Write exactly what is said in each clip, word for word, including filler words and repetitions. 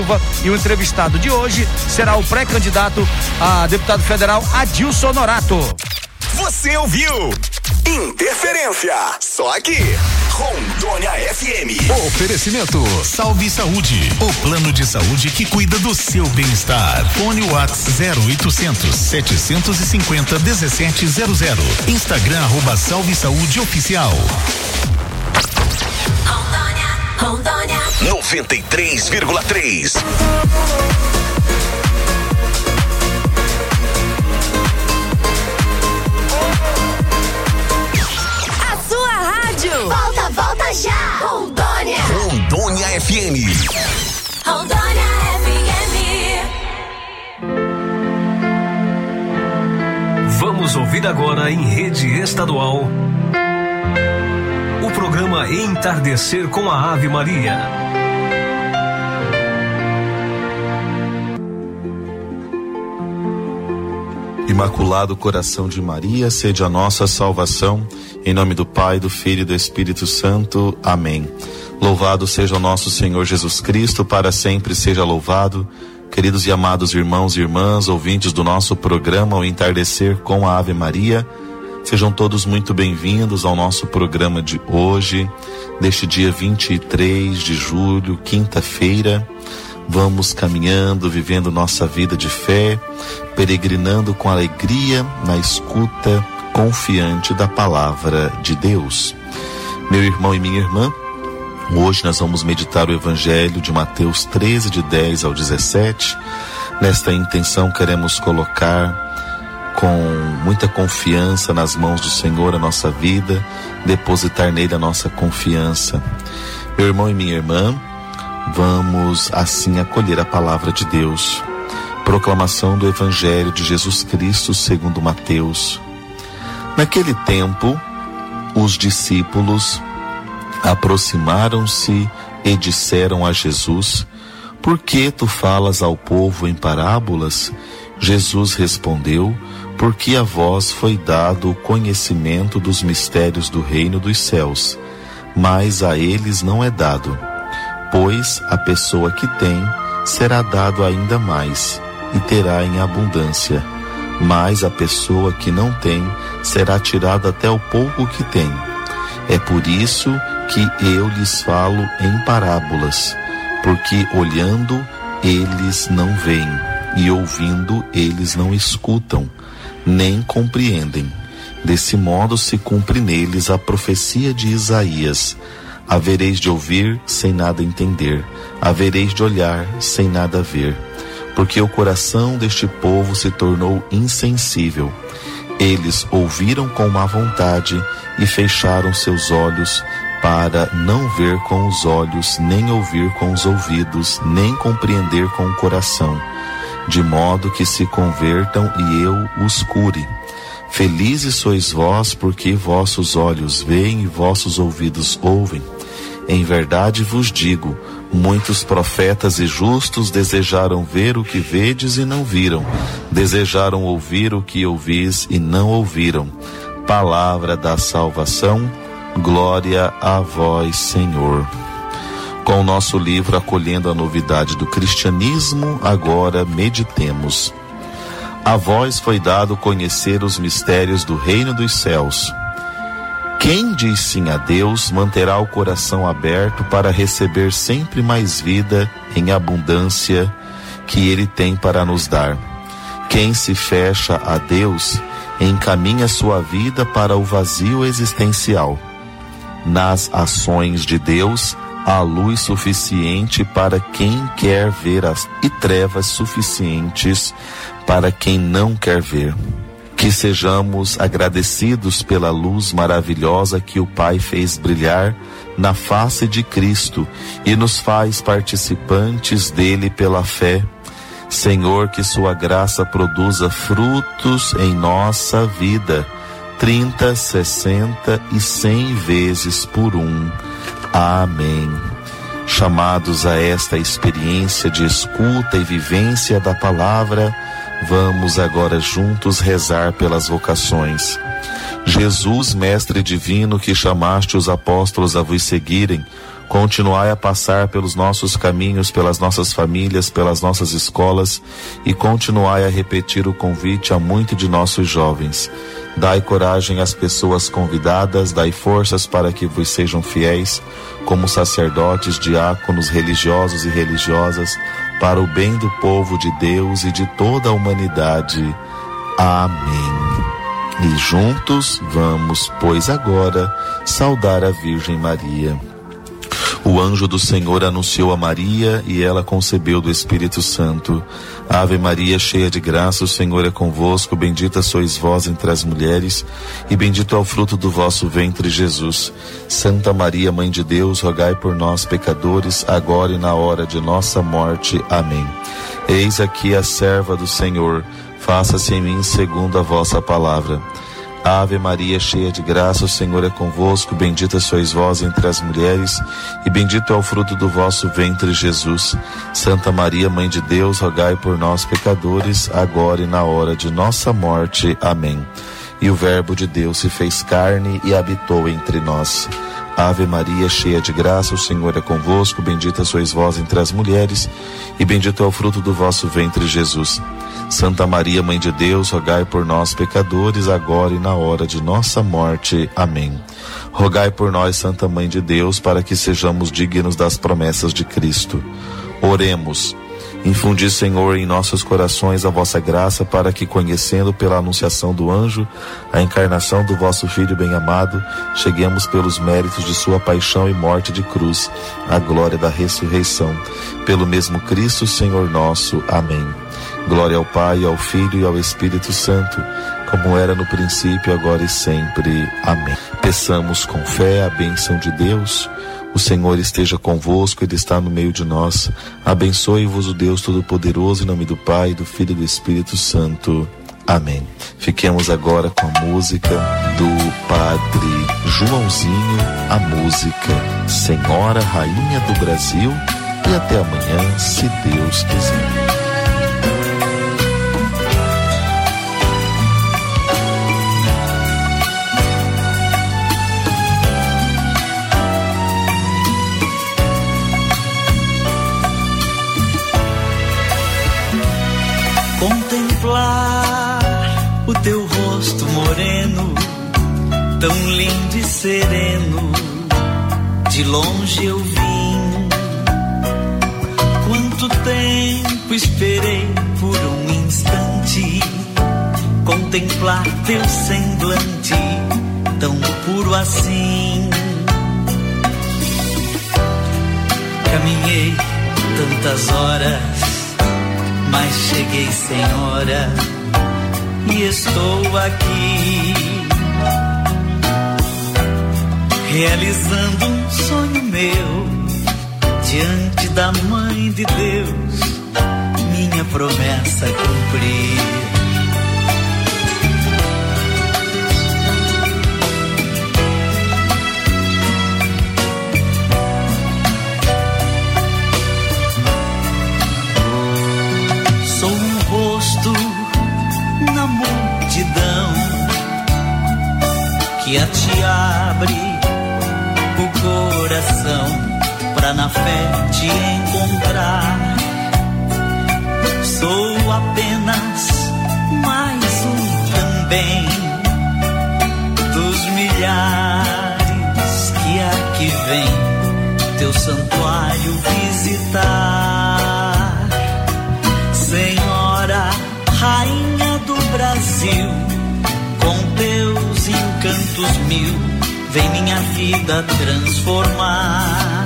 E o entrevistado de hoje será o pré-candidato a deputado federal Adilson Norato. Você ouviu? Interferência, só aqui, Rondônia F M. Oferecimento Salve Saúde, o plano de saúde que cuida do seu bem-estar. Fone WhatsApp zero oitocentos, setecentos e cinquenta, dezessete zero zero. Instagram arroba Salve Saúde Oficial. Rondônia, Rondônia noventa e três vírgula três. Volta, volta já! Rondônia! Rondônia F M. Rondônia F M. Vamos ouvir agora em rede estadual o programa Entardecer com a Ave Maria. Imaculado Coração de Maria, sede a nossa salvação, em nome do Pai, do Filho e do Espírito Santo. Amém. Louvado seja o nosso Senhor Jesus Cristo, para sempre seja louvado. Queridos e amados irmãos e irmãs, ouvintes do nosso programa O Entardecer com a Ave Maria, sejam todos muito bem-vindos ao nosso programa de hoje, deste dia vinte e três de julho, quinta-feira. Vamos caminhando, vivendo nossa vida de fé, peregrinando com alegria na escuta confiante da palavra de Deus. Meu irmão e minha irmã, hoje nós vamos meditar o Evangelho de Mateus treze, de dez ao dezessete. Nesta intenção queremos colocar com muita confiança nas mãos do Senhor a nossa vida, depositar nele a nossa confiança. Meu irmão e minha irmã, vamos assim acolher a palavra de Deus. Proclamação do Evangelho de Jesus Cristo segundo Mateus. Naquele tempo, os discípulos aproximaram-se e disseram a Jesus: por que tu falas ao povo em parábolas? Jesus respondeu: porque a vós foi dado o conhecimento dos mistérios do reino dos céus, mas a eles não é dado. Pois a pessoa que tem será dado ainda mais e terá em abundância, mas a pessoa que não tem será tirada até o pouco que tem. É por isso que eu lhes falo em parábolas, porque olhando eles não veem, e ouvindo eles não escutam, nem compreendem. Desse modo se cumpre neles a profecia de Isaías: havereis de ouvir sem nada entender, havereis de olhar sem nada ver, porque o coração deste povo se tornou insensível. Eles ouviram com má vontade e fecharam seus olhos, para não ver com os olhos, nem ouvir com os ouvidos, nem compreender com o coração, de modo que se convertam e eu os cure. Felizes sois vós, porque vossos olhos veem e vossos ouvidos ouvem. Em verdade vos digo, muitos profetas e justos desejaram ver o que vedes e não viram, desejaram ouvir o que ouvis e não ouviram. Palavra da salvação, glória a vós, Senhor. Com o nosso livro Acolhendo a Novidade do Cristianismo, agora meditemos. A vós foi dado conhecer os mistérios do reino dos céus. Quem diz sim a Deus manterá o coração aberto para receber sempre mais vida em abundância que Ele tem para nos dar. Quem se fecha a Deus encaminha sua vida para o vazio existencial. Nas ações de Deus há luz suficiente para quem quer ver as, e trevas suficientes para quem não quer ver. Que sejamos agradecidos pela luz maravilhosa que o Pai fez brilhar na face de Cristo e nos faz participantes dele pela fé. Senhor, que sua graça produza frutos em nossa vida, trinta, sessenta e cem vezes por um. Amém. Chamados a esta experiência de escuta e vivência da palavra, vamos agora juntos rezar pelas vocações. Jesus, Mestre Divino, que chamaste os apóstolos a vos seguirem, Continuai a passar pelos nossos caminhos, pelas nossas famílias, pelas nossas escolas e continuai a repetir o convite a muitos de nossos jovens. Dai coragem às pessoas convidadas, dai forças para que vos sejam fiéis, como sacerdotes, diáconos, religiosos e religiosas, para o bem do povo de Deus e de toda a humanidade. Amém. E juntos vamos, pois agora, saudar a Virgem Maria. O anjo do Senhor anunciou a Maria e ela concebeu do Espírito Santo. Ave Maria, cheia de graça, o Senhor é convosco, bendita sois vós entre as mulheres e bendito é o fruto do vosso ventre, Jesus. Santa Maria, Mãe de Deus, rogai por nós, pecadores, agora e na hora de nossa morte. Amém. Eis aqui a serva do Senhor, faça-se em mim segundo a vossa palavra. Ave Maria, cheia de graça, o Senhor é convosco, bendita sois vós entre as mulheres, e bendito é o fruto do vosso ventre, Jesus. Santa Maria, Mãe de Deus, rogai por nós, pecadores, agora e na hora de nossa morte. Amém. E o Verbo de Deus se fez carne e habitou entre nós. Ave Maria, cheia de graça, o Senhor é convosco, bendita sois vós entre as mulheres, e bendito é o fruto do vosso ventre, Jesus. Santa Maria, Mãe de Deus, rogai por nós, pecadores, agora e na hora de nossa morte. Amém. Rogai por nós, Santa Mãe de Deus, para que sejamos dignos das promessas de Cristo. Oremos. Infundi, Senhor, em nossos corações a vossa graça, para que, conhecendo pela anunciação do anjo a encarnação do vosso Filho bem-amado, cheguemos pelos méritos de sua paixão e morte de cruz, à glória da ressurreição. Pelo mesmo Cristo, Senhor nosso. Amém. Glória ao Pai, ao Filho e ao Espírito Santo, como era no princípio, agora e sempre. Amém. Peçamos com fé a bênção de Deus. O Senhor esteja convosco, Ele está no meio de nós. Abençoe-vos o Deus Todo-Poderoso, em nome do Pai, do Filho e do Espírito Santo. Amém. Fiquemos agora com a música do Padre Joãozinho, a música Senhora Rainha do Brasil. E até amanhã, se Deus quiser. Contemplar o teu rosto moreno, tão lindo e sereno, de longe eu vim. Quanto tempo esperei por um instante, contemplar teu semblante, tão puro assim. Caminhei tantas horas, mas cheguei sem hora e estou aqui, realizando um sonho meu, diante da Mãe de Deus, minha promessa cumprir. Na multidão que a te abre o coração pra na fé te encontrar. Sou apenas mais um também dos milhares que aqui vem teu santuário visitar. Senhora Rainha do Brasil, com teus encantos mil, vem minha vida transformar.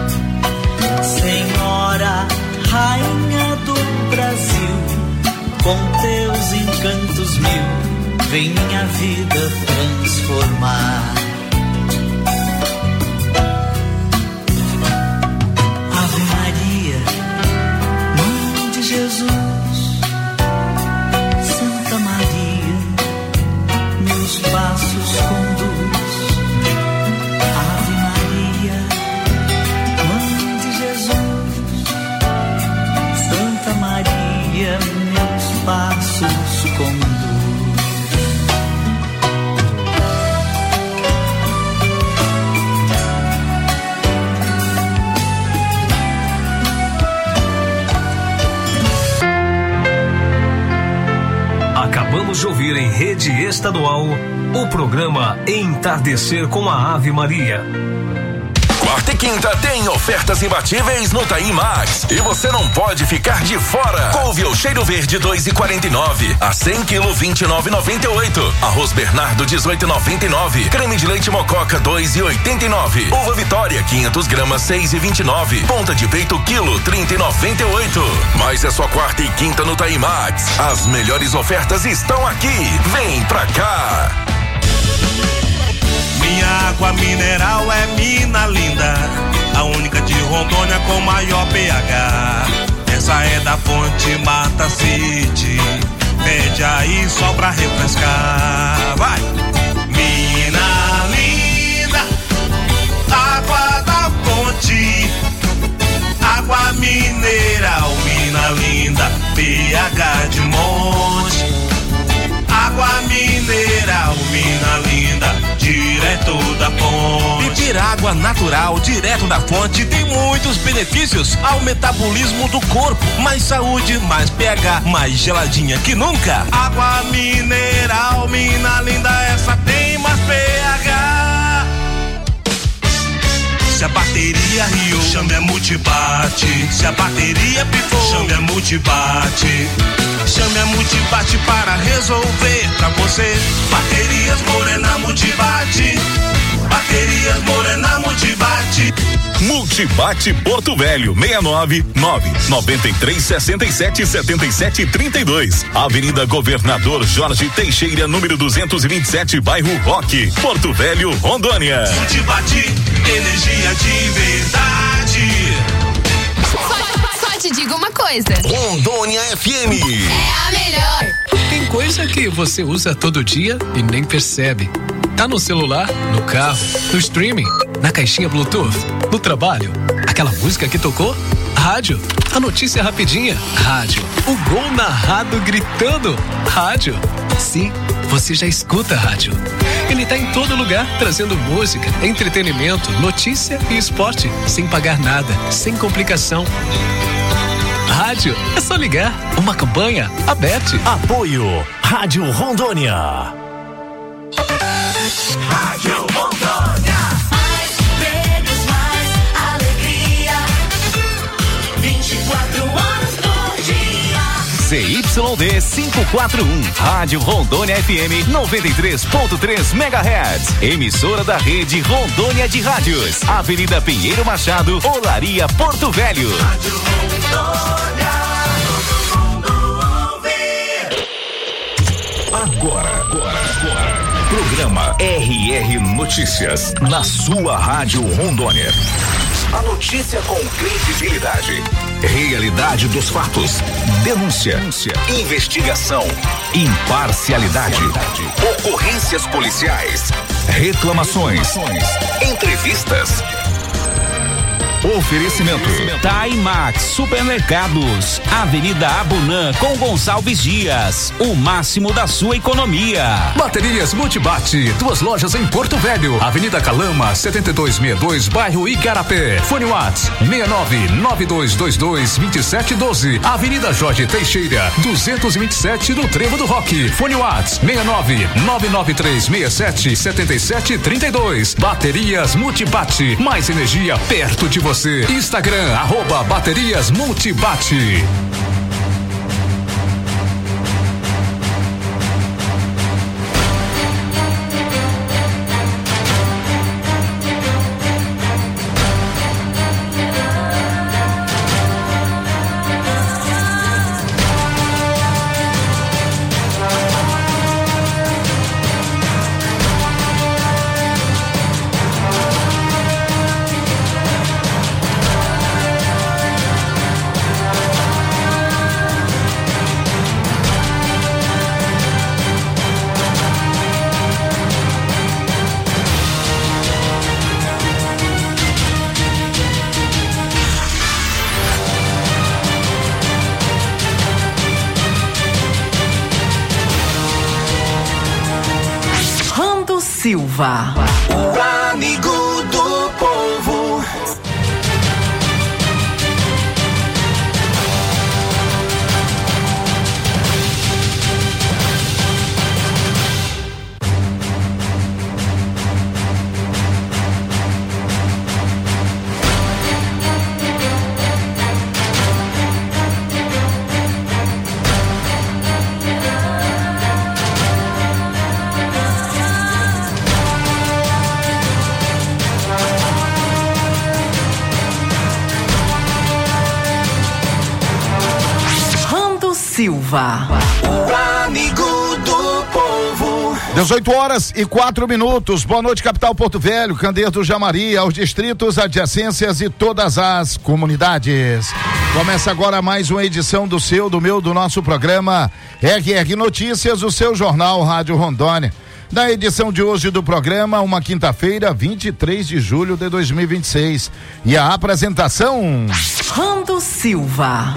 Senhora Rainha do Brasil, com teus encantos mil, vem minha vida transformar. Ave Maria, Mãe de Jesus, passos conduz. Ave Maria, Mãe de Jesus, Santa Maria, meus passos conduz. hoje ouvir em rede estadual o programa Entardecer com a Ave Maria. Quarta e quinta tem ofertas imbatíveis no Taim Max e você não pode ficar de fora. Couve ou cheiro verde dois e quarenta e nove, a cem quilos vinte e nove e noventa e oito. Arroz Bernardo dezoito e noventa e nove. Creme de leite Mococa dois e oitenta e nove. Uva Vitória quinhentos gramas seis e vinte e nove. Ponta de peito quilo trinta e noventa e oito. Mas é só quarta e quinta no Taim Max. As melhores ofertas estão aqui. Vem pra cá. Minha água mineral é mina linda, a única de Rondônia com maior pH. Essa é da fonte Mata City, pede aí só pra refrescar. Vai! Mina linda, água da fonte, água mineral, mina linda, pH de monte. Água mineral, mina linda, direto da fonte. Beber água natural, direto da fonte, tem muitos benefícios ao metabolismo do corpo. Mais saúde, mais pH, mais geladinha que nunca. Água mineral, mina linda, essa tem mais pH. Se a bateria riu, chame a Multibate. Se a bateria pifou, chame a Multibate. Chame a Multibate para resolver pra você. Baterias Morena Multibate. Baterias Morena Multibate. Multibate Porto Velho, seis nove nove nove três seis sete sete sete três dois. Avenida Governador Jorge Teixeira, número duzentos e vinte e sete, bairro Roque, Porto Velho, Rondônia. Multibate, energia de verdade. Só, só te digo uma coisa. Rondônia F M é a melhor. Tem coisa que você usa todo dia e nem percebe. Tá no celular, no carro, no streaming, na caixinha Bluetooth, no trabalho. Aquela música que tocou? Rádio. A notícia rapidinha? Rádio. O gol narrado gritando? Rádio. Sim, você já escuta rádio. Ele tá em todo lugar, trazendo música, entretenimento, notícia e esporte, sem pagar nada, sem complicação. Rádio, é só ligar. Uma campanha aberta. Apoio Rádio Rondônia. Rádio Rondônia. Mais prêmios, mais alegria. vinte e quatro horas por dia. C Y D quinhentos e quarenta e um. Rádio Rondônia F M noventa e três ponto três megahertz. Emissora da rede Rondônia de Rádios. Avenida Pinheiro Machado, Olaria, Porto Velho. Rádio Rondônia. Todo mundo ouve. Agora, agora, agora. Programa R R Notícias, na sua Rádio Rondônia. A notícia com credibilidade. Realidade dos fatos. Denúncia. Denúncia. Investigação. Imparcialidade. Ocorrências policiais. Reclamações. Entrevistas. Oferecimento Taimax Supermercados, Avenida Abunã com Gonçalves Dias, o máximo da sua economia. Baterias Multibate, duas lojas em Porto Velho, Avenida Calama, setenta e dois sessenta e dois, bairro Igarapé. Fone Whats seis nove nove dois dois dois dois sete um dois, Avenida Jorge Teixeira, duzentos e vinte e sete, no Trevo do Roque. Fone Whats seis nove nove nove três seis sete sete sete três dois. Baterias Multibate, mais energia perto de você. Instagram, arroba Baterias Multibate. Silva. O amigo do povo. Silva. O amigo do povo. dezoito horas e quatro minutos. Boa noite, capital Porto Velho, Candeia do Jamari, aos distritos, adjacências e todas as comunidades. Começa agora mais uma edição do seu, do meu, do nosso programa R R Notícias, o seu jornal Rádio Rondônia. Na edição de hoje do programa, uma quinta-feira, vinte e três de julho de dois mil e vinte e seis. E a apresentação: Rando Silva.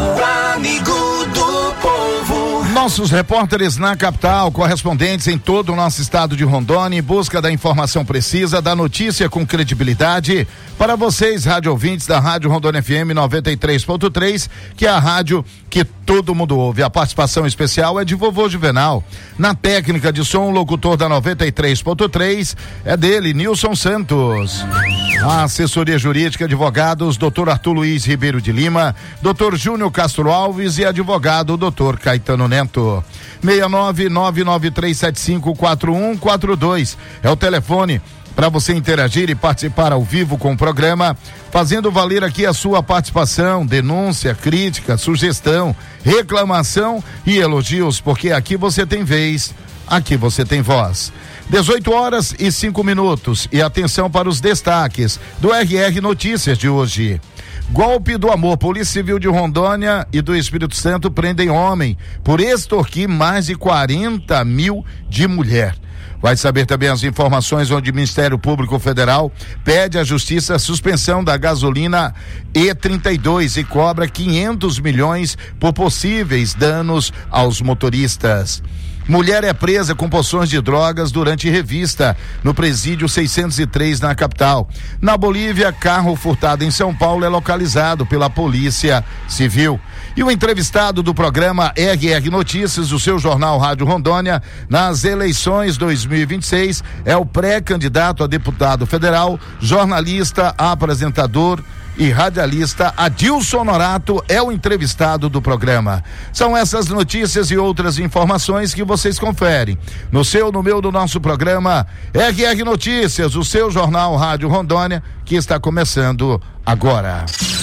O amigo do povo. Nossos repórteres na capital, correspondentes em todo o nosso estado de Rondônia, em busca da informação precisa, da notícia com credibilidade. Para vocês, rádio ouvintes da Rádio Rondônia F M noventa e três ponto três, que é a rádio que todo mundo ouve. A participação especial é de vovô Juvenal. Na técnica de som, o locutor da noventa e três ponto três é dele, Nilson Santos. A assessoria jurídica, advogados, doutor Arthur Luiz Ribeiro de Lima, doutor Júnior Castro Alves e advogado, doutor Caetano Neto. seis nove nove nove três sete cinco quatro um quatro dois é o telefone para você interagir e participar ao vivo com o programa, fazendo valer aqui a sua participação, denúncia, crítica, sugestão, reclamação e elogios, porque aqui você tem vez, aqui você tem voz. dezoito horas e cinco minutos, e atenção para os destaques do R R Notícias de hoje. Golpe do amor. Polícia Civil de Rondônia e do Espírito Santo prendem homem por extorquir mais de quarenta mil de mulher. Vai saber também as informações onde o Ministério Público Federal pede à Justiça a suspensão da gasolina E trinta e dois e cobra quinhentos milhões por possíveis danos aos motoristas. Mulher é presa com poções de drogas durante revista no presídio seiscentos e três na capital. Na Bolívia, carro furtado em São Paulo é localizado pela Polícia Civil. E o entrevistado do programa R R Notícias, o seu jornal Rádio Rondônia, nas eleições dois mil e vinte e seis, é o pré-candidato a deputado federal, jornalista, apresentador e radialista Adilson Honorato é o entrevistado do programa. São essas notícias e outras informações que vocês conferem no seu, no meu, do nosso programa R R Notícias, o seu jornal Rádio Rondônia, que está começando agora.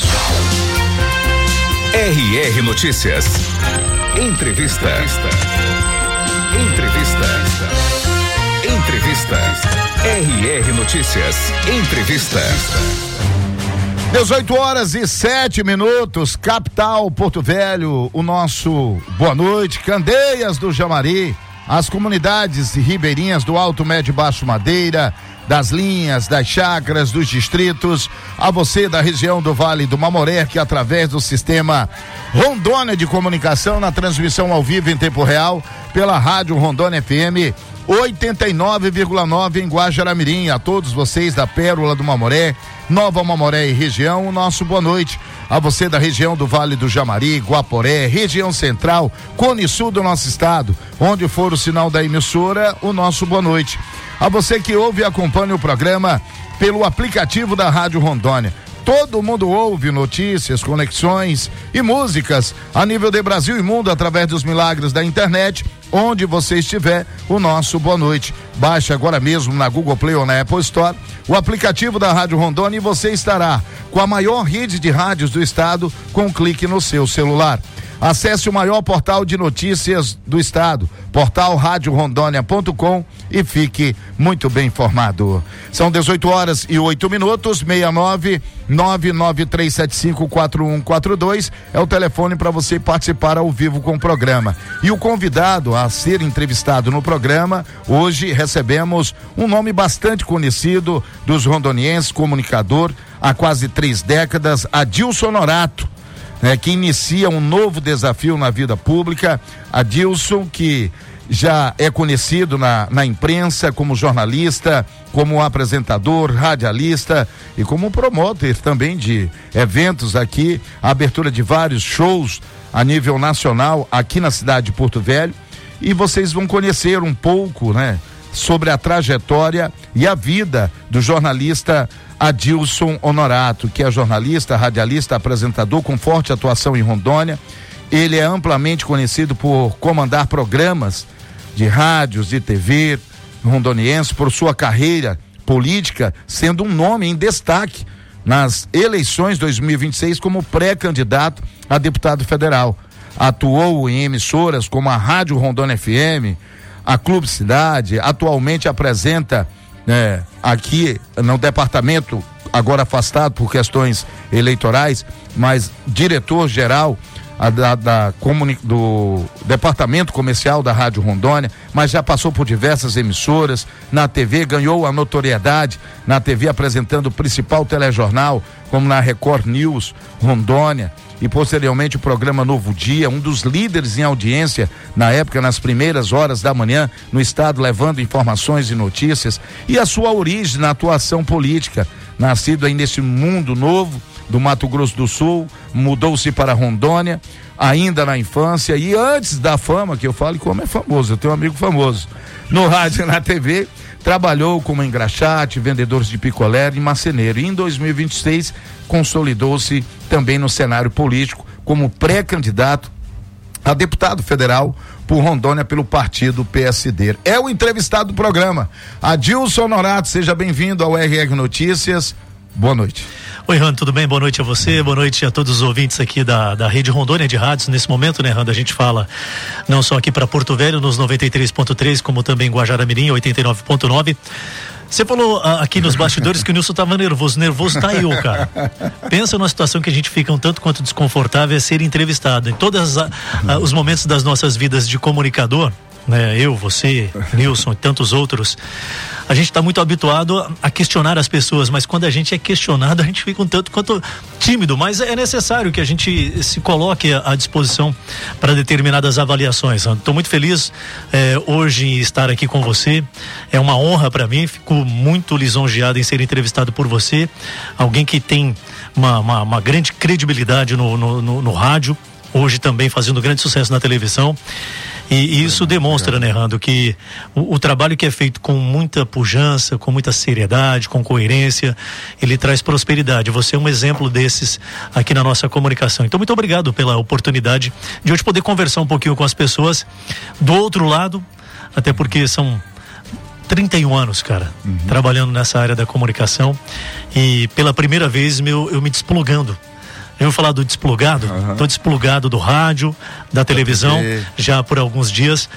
R R Notícias. Entrevista. Entrevista. Entrevista. R R Notícias. Entrevista. dezoito horas e sete minutos, capital Porto Velho, o nosso boa noite, Candeias do Jamari, as comunidades ribeirinhas do Alto, Médio e Baixo Madeira, das linhas, das chacras, dos distritos, a você da região do Vale do Mamoré, que através do sistema Rondônia de Comunicação, na transmissão ao vivo em tempo real, pela Rádio Rondônia F M oitenta e nove vírgula nove em Guajaramirim. A todos vocês da Pérola do Mamoré, Nova Mamoré e região, o nosso boa noite. A você da região do Vale do Jamari, Guaporé, região central, Cone Sul do nosso estado, onde for o sinal da emissora, o nosso boa noite. A você que ouve e acompanha o programa pelo aplicativo da Rádio Rondônia. Todo mundo ouve notícias, conexões e músicas a nível de Brasil e mundo através dos milagres da internet. Onde você estiver, o nosso boa noite. Baixe agora mesmo na Google Play ou na Apple Store o aplicativo da Rádio Rondônia e você estará com a maior rede de rádios do estado com um clique no seu celular. Acesse o maior portal de notícias do estado, portal rádio rondônia ponto com, e fique muito bem informado. São dezoito horas e oito minutos, seis nove nove nove três sete cinco quatro um quatro dois é o telefone para você participar ao vivo com o programa. E o convidado a ser entrevistado no programa, hoje recebemos um nome bastante conhecido dos rondonienses, comunicador há quase três décadas, Adilson Honorato. É, que inicia um novo desafio na vida pública. Adilson, que já é conhecido na, na imprensa como jornalista, como apresentador, radialista e como promotor também de eventos aqui, a abertura de vários shows a nível nacional aqui na cidade de Porto Velho. E vocês vão conhecer um pouco, né, sobre a trajetória e a vida do jornalista Adilson Honorato, que é jornalista, radialista, apresentador com forte atuação em Rondônia. Ele é amplamente conhecido por comandar programas de rádios e T V rondoniense, por sua carreira política, sendo um nome em destaque nas eleições dois mil e vinte e seis como pré-candidato a deputado federal. atuou em emissoras como a Rádio Rondônia F M, a Clube Cidade, atualmente apresenta né, aqui no departamento, agora afastado por questões eleitorais, mas diretor-geral a da, da comuni, do departamento comercial da Rádio Rondônia, mas já passou por diversas emissoras, na T V ganhou a notoriedade, na T V apresentando o principal telejornal, como na Record News Rondônia, e posteriormente o programa Novo Dia, um dos líderes em audiência na época, nas primeiras horas da manhã no estado, levando informações e notícias, e a sua origem na atuação política, nascido aí nesse mundo novo do Mato Grosso do Sul, mudou-se para Rondônia, ainda na infância e antes da fama, que eu falo como é famoso, eu tenho um amigo famoso, no rádio e na T V, trabalhou como engraxate, vendedores de picolé e marceneiro, e em dois mil e vinte e seis consolidou-se também no cenário político como pré-candidato a deputado federal por Rondônia pelo partido P S D. É o entrevistado do programa, Adilson Honorato, seja bem-vindo ao R R Notícias, boa noite. Oi, Rando, tudo bem? Boa noite a você, boa noite a todos os ouvintes aqui da, da Rede Rondônia de Rádios. Nesse momento, né, Rando, a gente fala não só aqui para Porto Velho, nos noventa e três ponto três, como também em Guajará-Mirim, oitenta e nove ponto nove. Você falou ah, aqui nos bastidores que o Nilson estava nervoso. Nervoso tá eu, cara. Pensa numa situação que a gente fica um tanto quanto desconfortável é ser entrevistado. Em todos ah, ah, os momentos das nossas vidas de comunicador, né, eu, você, Nilson e tantos outros, a gente está muito habituado a questionar as pessoas, mas quando a gente é questionado, a gente fica um tanto quanto tímido, mas é necessário que a gente se coloque à disposição para determinadas avaliações. Estou muito feliz eh, hoje em estar aqui com você, é uma honra para mim, fico muito lisonjeado em ser entrevistado por você, alguém que tem uma, uma, uma grande credibilidade no, no, no, no rádio, hoje também fazendo grande sucesso na televisão. E, e isso demonstra, né, Rando, que o, o trabalho que é feito com muita pujança, com muita seriedade, com coerência, ele traz prosperidade. Você é um exemplo desses aqui na nossa comunicação. Então, muito obrigado pela oportunidade de hoje poder conversar um pouquinho com as pessoas do outro lado, até porque são trinta e um anos, cara, uhum. trabalhando nessa área da comunicação, e pela primeira vez meu, eu me desplugando. Eu vou falar do desplugado, uhum. tô desplugado do rádio, da televisão, já por alguns dias,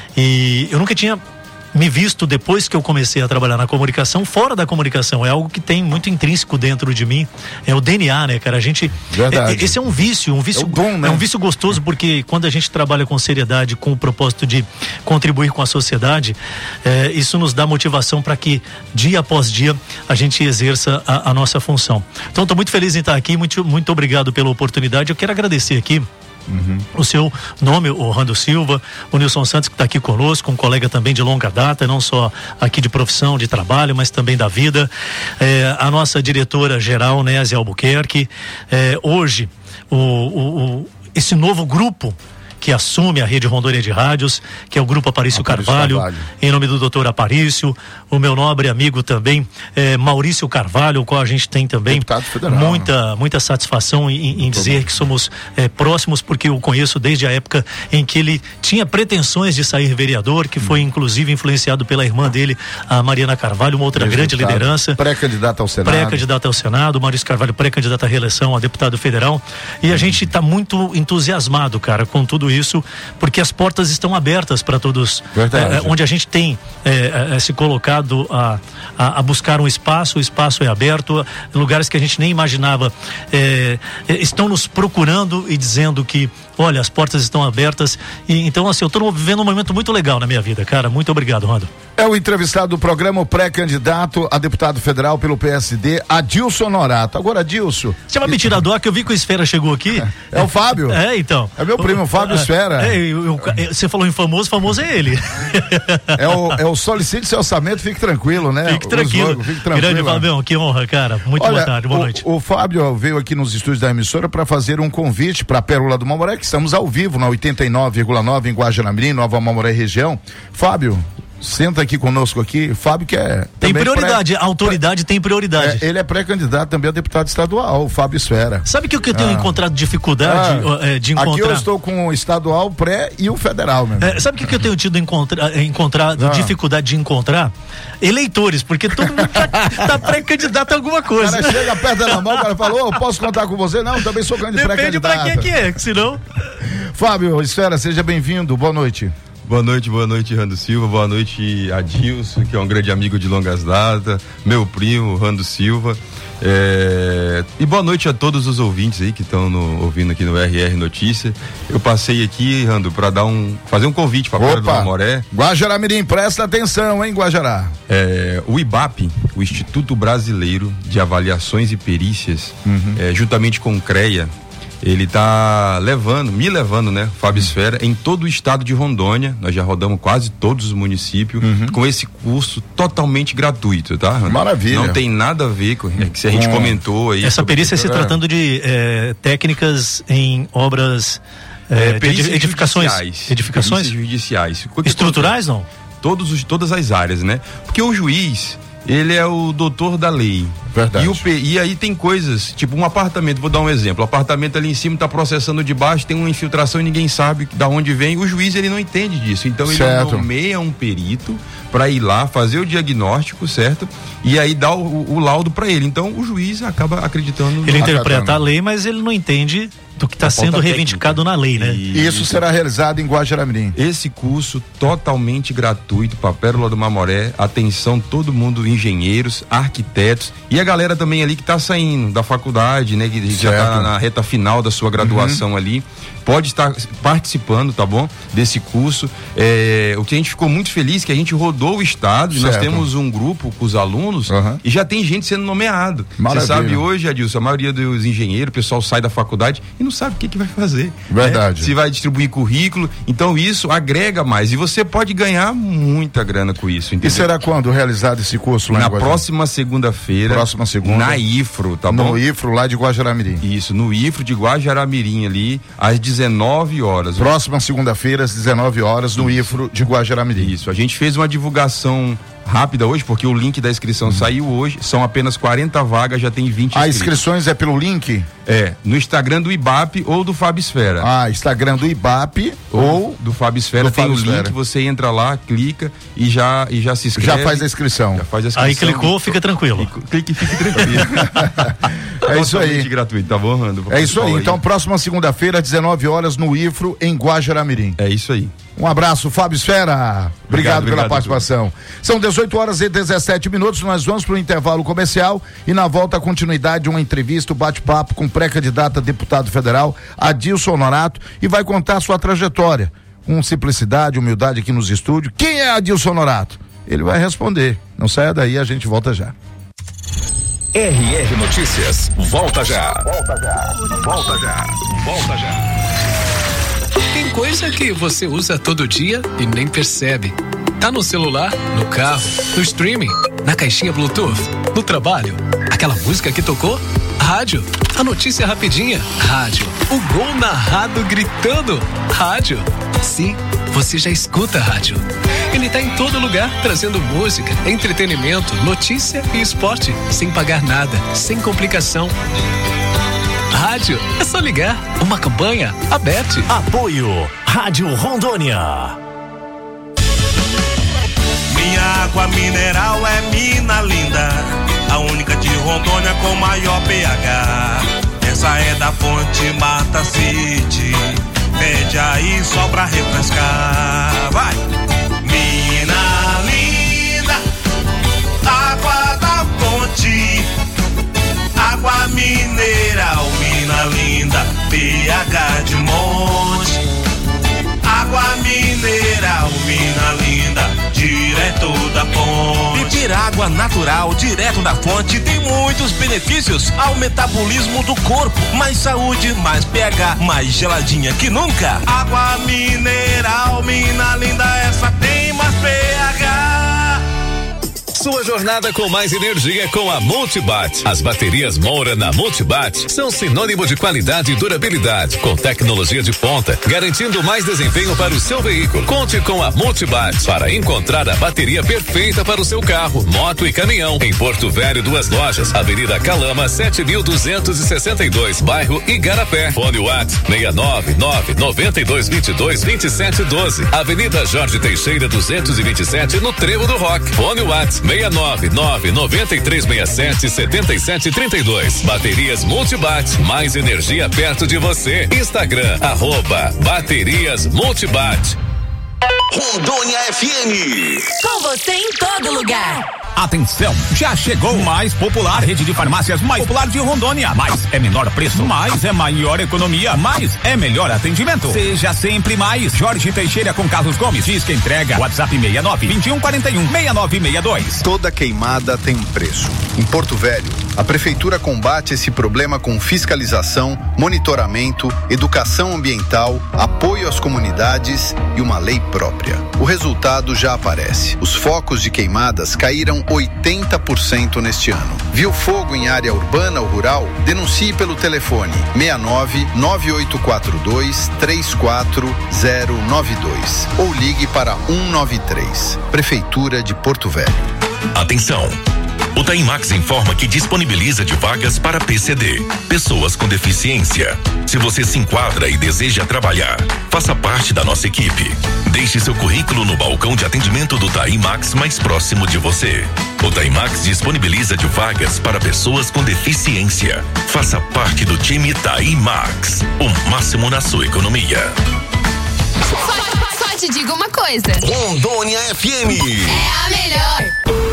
e eu nunca tinha me visto, depois que eu comecei a trabalhar na comunicação, fora da comunicação. É algo que tem muito intrínseco dentro de mim, é o D N A, né, cara? A gente, é, esse é um vício, um vício, é, bom, né? É um vício gostoso, porque quando a gente trabalha com seriedade, com o propósito de contribuir com a sociedade, é, isso nos dá motivação para que dia após dia a gente exerça a, a nossa função. Então, estou muito feliz em estar aqui, muito, muito obrigado pela oportunidade. Eu quero agradecer aqui Uhum. o seu nome, o Rando Silva, o Nilson Santos, que está aqui conosco, um colega também de longa data, não só aqui de profissão, de trabalho, mas também da vida, é, a nossa diretora geral, Nézia Albuquerque, é, hoje o, o, o, esse novo grupo que assume a Rede Rondônia de Rádios, que é o Grupo Aparício, Aparício Carvalho, Carvalho, em nome do doutor Aparício, o meu nobre amigo também, eh, Maurício Carvalho, o qual a gente tem também muita, muita satisfação em, em dizer que somos eh, próximos, porque eu conheço desde a época em que ele tinha pretensões de sair vereador, que foi inclusive influenciado pela irmã dele, a Mariana Carvalho, uma outra grande liderança. Pré-candidata ao Senado. Pré-candidata ao Senado, Maurício Carvalho pré-candidato à reeleição a deputado federal, e a gente está muito entusiasmado, cara, com tudo isso, porque as portas estão abertas para todos, é, onde a gente tem é, é, se colocado a, a, a buscar um espaço, o espaço é aberto, lugares que a gente nem imaginava é, estão nos procurando e dizendo que, olha, as portas estão abertas, e então assim, eu estou vivendo um momento muito legal na minha vida, cara, muito obrigado, Rando. É o entrevistado do programa, o pré-candidato a deputado federal pelo P S D, Adilson Honorato. Agora, Adilson... Você vai me tirar do ar, que eu vi que o Esfera chegou aqui. É o Fábio. É, então. É meu primo, o Fábio Esfera. É, eu, eu, você falou em famoso, famoso é ele. É o, é o solicite seu orçamento, fique tranquilo, né? Fique tranquilo. Logo, fique tranquilo. Grande Fabião, que honra, cara. Muito Olha, boa tarde, boa o, noite. O Fábio veio aqui nos estúdios da emissora para fazer um convite para a Pérola do Mamoré, que estamos ao vivo na oitenta e nove vírgula nove em Guajará-Mirim, Nova Mamoré região. Fábio, senta aqui conosco aqui, Fábio que é... Tem prioridade, pré, a autoridade pré, tem prioridade. É, ele é pré-candidato também a deputado estadual, o Fábio Esfera. Sabe que o que eu tenho ah. encontrado dificuldade ah. é, de encontrar... Aqui eu estou com o estadual, pré e o federal, meu é, Sabe o que, que eu tenho tido encontra, encontrado, ah. dificuldade de encontrar? Eleitores, porque todo mundo tá, tá pré-candidato a alguma coisa. O cara chega, aperta na mão, o cara fala, ô, posso contar com você? Não, também sou candidato. Depende pra que que é, senão... Fábio Esfera, seja bem-vindo, boa noite. Boa noite, boa noite, Rando Silva, boa noite, Adilson, que é um grande amigo de longas datas, meu primo, Rando Silva, é... e boa noite a todos os ouvintes aí que estão ouvindo aqui no R R Notícia. Eu passei aqui, Rando, para dar um, fazer um convite para a Pedra do Mamoré. Guajará Mirim, presta atenção, hein, Guajará? É, o IBAP, o Instituto Brasileiro de Avaliações e Perícias, uhum. é, juntamente com o CREA, ele tá levando, me levando, né, Fábio Esfera, em todo o estado de Rondônia. Nós já rodamos quase todos os municípios uhum. com esse curso totalmente gratuito, tá? Maravilha. Não tem nada a ver com é, que se a gente comentou aí. Essa perícia se tratando de é, técnicas em obras é, é, de edificações, judiciais, edificações judiciais, estruturais, não? Todos os, todas as áreas, né? Porque o juiz, ele é o doutor da lei. Verdade. E, o, e aí tem coisas, tipo um apartamento, vou dar um exemplo, o apartamento ali em cima tá processando de baixo, tem uma infiltração e ninguém sabe da onde vem, o juiz ele não entende disso, então ele certo. nomeia um perito para ir lá fazer o diagnóstico, certo? E aí dá o, o, o laudo para ele, então o juiz acaba acreditando. Ele interpreta a lei, mas ele não entende do que está sendo reivindicado técnica. na lei, né? E isso será realizado em Guajará Mirim. Esse curso totalmente gratuito para Pérola do Mamoré, atenção todo mundo, engenheiros, arquitetos e a galera também ali que tá saindo da faculdade, né? Que certo. já tá na reta final da sua graduação uhum. ali, pode estar participando, tá bom? Desse curso. É, o que a gente ficou muito feliz que a gente rodou o estado, e nós temos um grupo com os alunos uhum. e já tem gente sendo nomeado. Você sabe hoje, Adilson, a maioria dos engenheiros, o pessoal sai da faculdade e não sabe o que que vai fazer. Verdade. Né? Se vai distribuir currículo, então isso agrega mais e você pode ganhar muita grana com isso, entendeu? E será quando realizado esse curso lá Na em Guajará? próxima segunda-feira. Próxima segunda. Na I F R O, tá bom? No I F R O lá de Guajará Mirim. Isso, no I F R O de Guajará Mirim ali, às dezenove horas. Próxima segunda-feira, às dezenove horas, no Isso. I F R O de Guajará Mirim. Isso, a gente fez uma divulgação rápida hoje, porque o link da inscrição hum. saiu hoje, são apenas quarenta vagas, já tem vinte inscritos. As inscrições é pelo link? É, no Instagram do IBAP ou do Fábio Esfera. Ah, Instagram do IBAP ou, ou do Fábio Esfera, tem Fábio o link, Esfera. Você entra lá, clica e já, e já se inscreve. Já faz a inscrição. Já faz a inscrição. Aí clicou, fica tranquilo. Clique e fique tranquilo. É isso aí. gratuito, tá bom, Rando? É isso aí. Então, próxima segunda-feira, às dezenove horas, no I F R O, em Guajará Mirim. É isso aí. Um abraço, Fábio Esfera. Obrigado, obrigado pela obrigado, participação. São dezoito horas e dezessete minutos. Nós vamos para o intervalo comercial e na volta a continuidade de uma entrevista, um bate-papo com o pré-candidato a deputado federal, Adilson Honorato, e vai contar sua trajetória com simplicidade, humildade aqui nos estúdios. Quem é Adilson Honorato? Ele vai responder. Não saia daí, a gente volta já. R R Notícias, volta já. Volta já. Volta já. Volta já. Tem coisa que você usa todo dia e nem percebe. Tá no celular, no carro, no streaming, na caixinha Bluetooth, no trabalho. Aquela música que tocou? Rádio. A notícia rapidinha? Rádio. O gol narrado gritando? Rádio. Sim, você já escuta rádio. Ele tá em todo lugar, trazendo música, entretenimento, notícia e esporte, sem pagar nada, sem complicação. Rádio, é só ligar. Uma campanha aberta. Apoio Rádio Rondônia. Minha água mineral é mina linda, a única de Rondônia com maior pH. Essa é da fonte Mata City, pede aí só pra refrescar. Vai! Mina linda, água da fonte, água mineral, mina linda, pH de monte. Água mineral, mina linda, direto da fonte. Beber água natural, direto da fonte, tem muitos benefícios ao metabolismo do corpo. Mais saúde, mais pH, mais geladinha que nunca. Água mineral, mina linda, essa tem mais pH. sua jornada com mais energia com a Multibat. As baterias Moura na Multibat são sinônimo de qualidade e durabilidade, com tecnologia de ponta, garantindo mais desempenho para o seu veículo. Conte com a Multibat para encontrar a bateria perfeita para o seu carro, moto e caminhão. Em Porto Velho, duas lojas, Avenida Calama, sete mil duzentos e sessenta e dois, bairro Igarapé. Fone WhatsApp seis nove nove, nove dois dois dois, vinte e sete doze. Avenida Jorge Teixeira duzentos e vinte e sete, no Trevo do Rock. Fone WhatsApp seis nove nove, nove três seis sete, sete sete três dois. Baterias Multibat, mais energia perto de você. Instagram, arroba Baterias Multibat. Rondônia F M. Com você em todo lugar. Atenção, já chegou mais popular, rede de farmácias mais popular de Rondônia. Mais é menor preço, mais é maior economia, mais é melhor atendimento. Seja sempre mais. Jorge Teixeira com Carlos Gomes. Diz que entrega. WhatsApp seis nove, vinte e um, quarenta e um, seis nove seis dois. Toda queimada tem um preço. Em Porto Velho, a prefeitura combate esse problema com fiscalização, monitoramento, educação ambiental, apoio às comunidades e uma lei própria. O resultado já aparece. Os focos de queimadas caíram oitenta por cento neste ano. Viu fogo em área urbana ou rural? Denuncie pelo telefone seis nove, nove oito quatro dois, três quatro zero nove dois ou ligue para um nove três. Prefeitura de Porto Velho. Atenção! O Taimax informa que disponibiliza de vagas para P C D, pessoas com deficiência. Se você se enquadra e deseja trabalhar, faça parte da nossa equipe. Deixe seu currículo no balcão de atendimento do Taimax mais próximo de você. O Taimax disponibiliza de vagas para pessoas com deficiência. Faça parte do time Taimax, o máximo na sua economia. Só, só te digo uma coisa. Rondônia F M. É a melhor.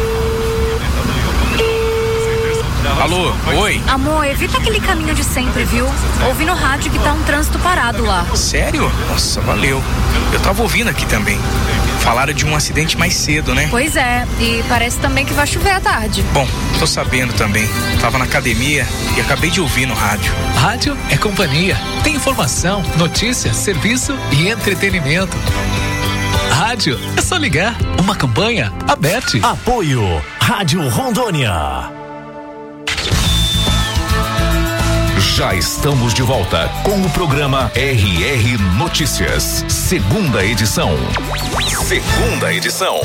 Alô, oi. Amor, evita aquele caminho de sempre, viu? Ouvi no rádio que tá um trânsito parado lá. Sério? Nossa, valeu. Eu tava ouvindo aqui também. Falaram de um acidente mais cedo, né? Pois é, e parece também que vai chover à tarde. Bom, tô sabendo também. Tava na academia e acabei de ouvir no rádio. Rádio é companhia. Tem informação, notícia, serviço e entretenimento. Rádio é só ligar. Uma campanha aberta. Apoio Rádio Rondônia. Já estamos de volta com o programa R R Notícias, segunda edição. Segunda edição.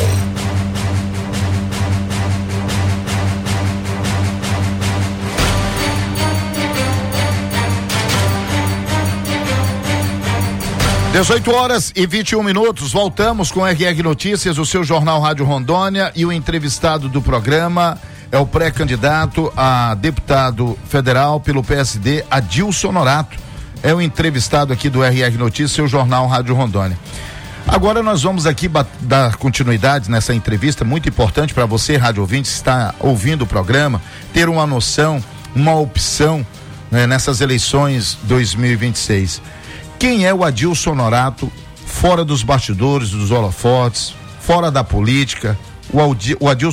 dezoito horas e vinte e um minutos, voltamos com R R Notícias, o seu jornal Rádio Rondônia, e o entrevistado do programa é o pré-candidato a deputado federal pelo P S D, Adilson Norato. É o entrevistado aqui do R R Notícias, seu jornal Rádio Rondônia. Agora nós vamos aqui dar continuidade nessa entrevista muito importante para você, rádio ouvinte, que está ouvindo o programa, ter uma noção, uma opção, né, nessas eleições dois mil e vinte e seis. Quem é o Adilson Norato fora dos bastidores, dos holofotes, fora da política? O Adilson